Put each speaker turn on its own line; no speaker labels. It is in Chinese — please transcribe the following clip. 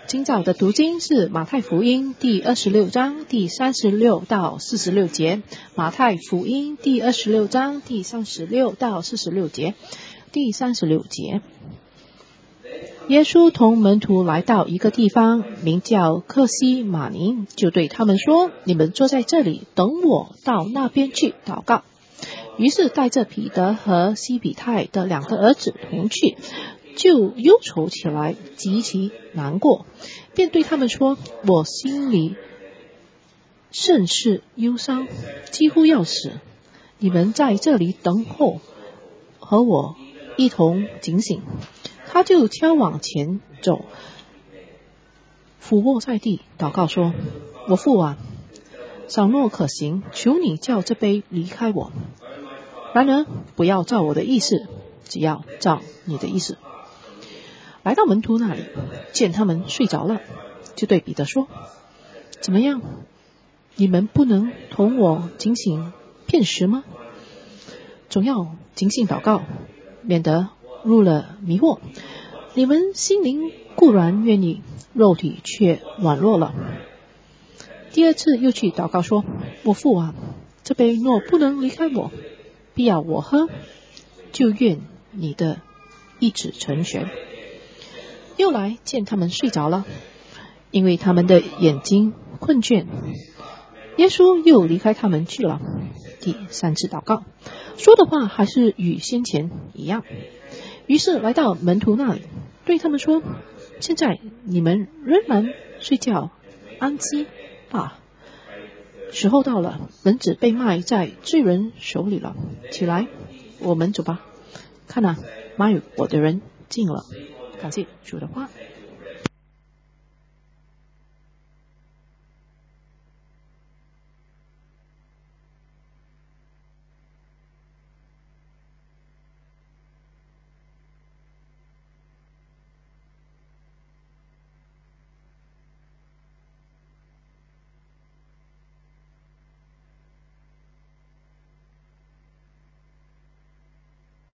今早的读经是马太福音第26章第36到46节，马太福音第26章第36到46节。第36节，耶稣同门徒来到一个地方，名叫客西马尼，就对他们说：你们坐在这里，等我到那边去祷告。于是带着彼得和西比泰的2个儿子同去，就忧愁起来，极其难过，便对他们说：我心里甚是忧伤，几乎要死，你们在这里等候，和我一同警醒。他就悄往前走，俯卧在地，祷告说：我父啊，倘若可行，求你叫这杯离开我，然而不要照我的意思，只要照你的意思。来到门徒那里，见他们睡着了，就对彼得说：怎么样，你们不能同我警醒片时吗？总要警醒祷告，免得入了迷惑。你们心灵固然愿意，肉体却软弱了。第2次又去祷告说：我父啊，这杯若不能离开我，必要我喝，就愿你的意志成全。又来见他们睡着了，因为他们的眼睛困倦。耶稣又离开他们去了。第3次祷告，说的话还是与先前一样。于是来到门徒那里，对他们说：现在你们仍然睡觉安息吧，时候到了，人子被卖在罪人手里了。起来，我们走吧。看啊，卖我的人进了。感谢主的话。